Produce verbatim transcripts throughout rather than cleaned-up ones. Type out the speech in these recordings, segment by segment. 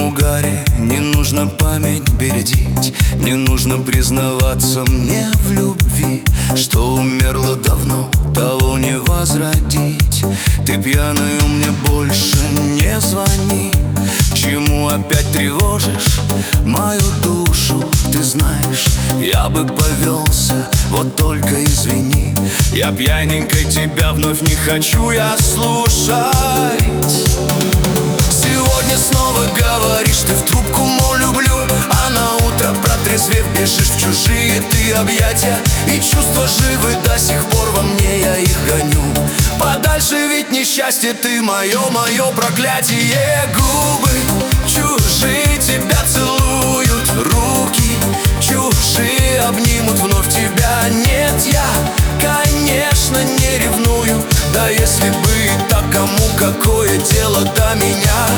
угаре, не нужно память бередить, не нужно признаваться мне в любви. Что умерло давно, того не возродить. Ты пьяную мне больше не звони. Чему опять тревожишь мою душу? Ты знаешь, я бы повелся, вот только извини. Я пьяненькой тебя вновь не хочу я слушать. Сегодня снова говоришь ты в трубку, мол, люблю, а на утро протрезвев бежишь в чужие ты объятия. И чувства живы до сих пор во мне, я их гоню подальше, ведь несчастье ты мое, мое проклятие. Губы чужие тебя целуют, руки чужие обнимут вновь тебя. Нет, я, конечно, не ревную, да если бы и так, кому какое дело до меня?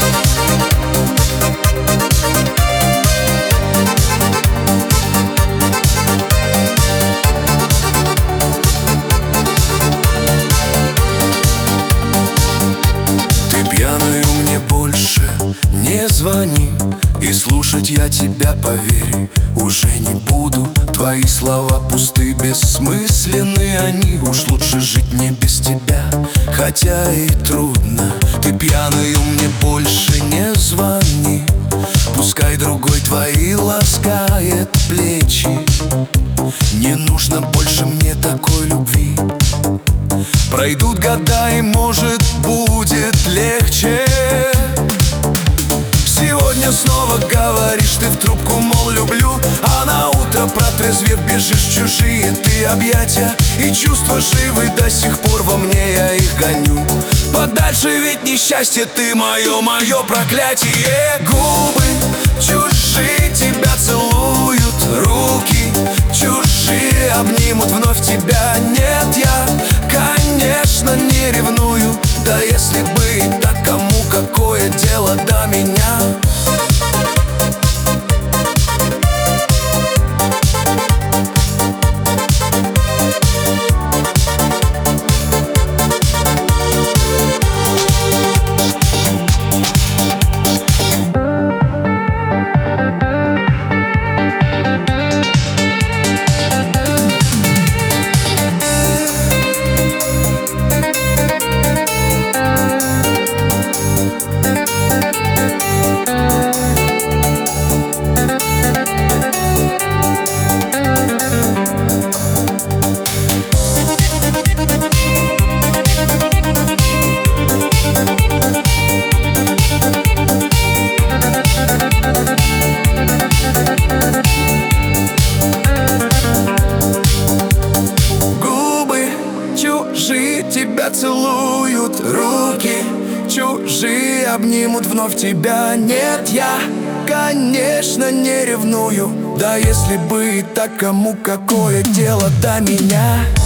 Ты пьяную мне больше не звони, и слушать я тебя, поверь, уже не буду. Твои слова пусты, бессмысленны они. Уж лучше жить не без тебя, хотя и трудно. Ты пьяную мне больше не звони, пускай другой твои ласкает плечи. Не нужно больше мне такой любви. Пройдут года и, может, будет легче. Сегодня снова говоришь ты в трубку, мол, люблю, а на утро протрезвев бежишь в чужие ты объятия. И чувства живы до сих пор во мне, я их гоню подальше, ведь несчастье ты мое, мое проклятие. Губы чужие тебя целуют, руки чужие обнимут вновь тебя. Нет, я, конечно, не ревную, да если бы и так, кому какое дело до меня? Чужие тебя целуют, руки чужие обнимут вновь тебя. Нет, я, конечно, не ревную, да если бы и так, кому какое дело до меня?